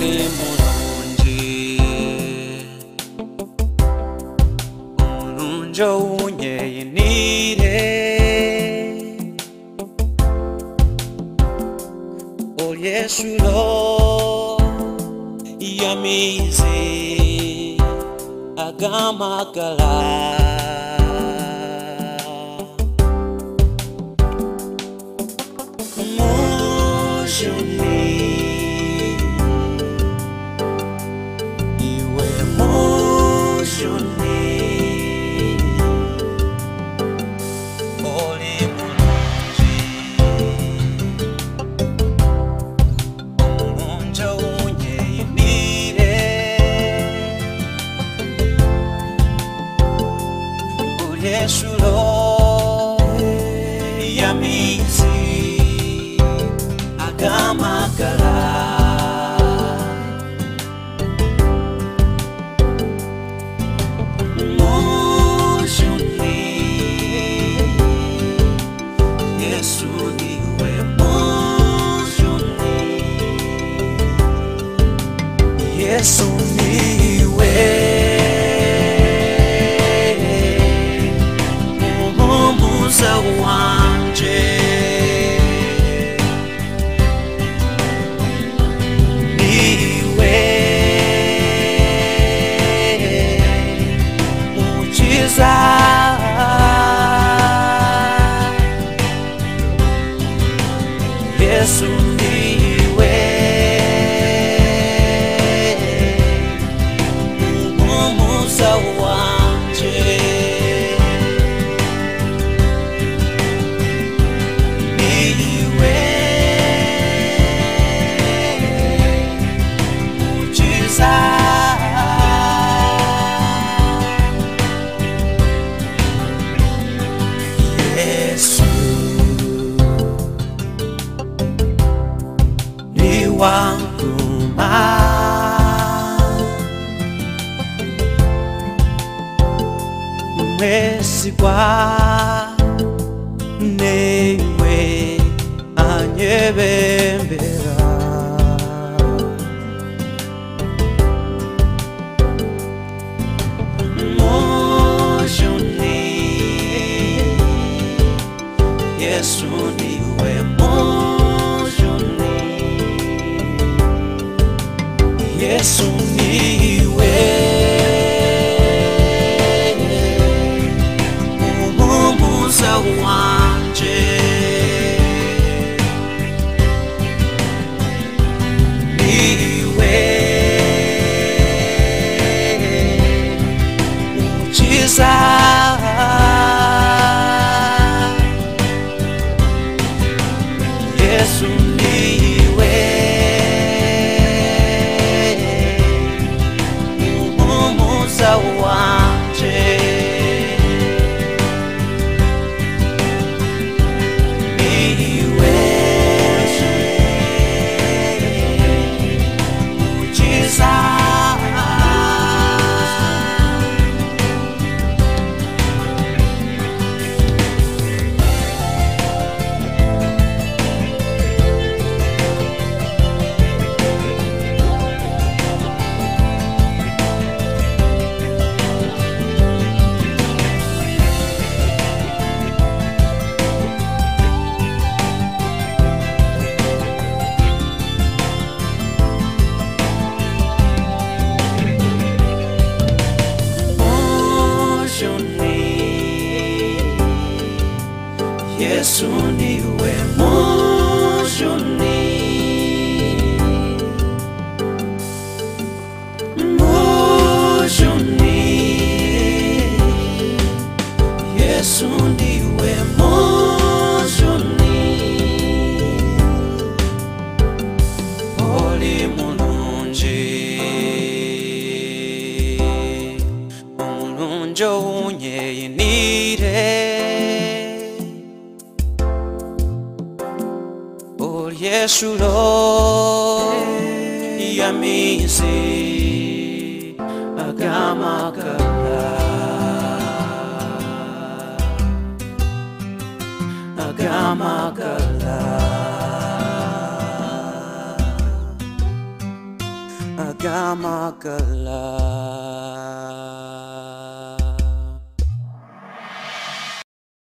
Oli mulungi Omulungi owunyeyinire Oli essulo y'amaizi agamagala Mujuni Iwe mujuni Oli mulungi Omulungi owunyeyinire Oli essulo y'amaizi agamagala Mujuni Yesu niwe mujuni Yesu niwe umuza wanje Yesu niwe umuza wanje niwe mukiza Wanguma Mwesigwa Newe anyebembera Mujuni Yesu niwe Yesu niwe umuza wanje niwe mukiza Yesu niwe wanje niwe mukiza Yesu niwe mujuni Mujuni Yesu niwe mujuni Oli mulungi Omulungi owunyeyinire Essulo y'amaizi agamagala amagala.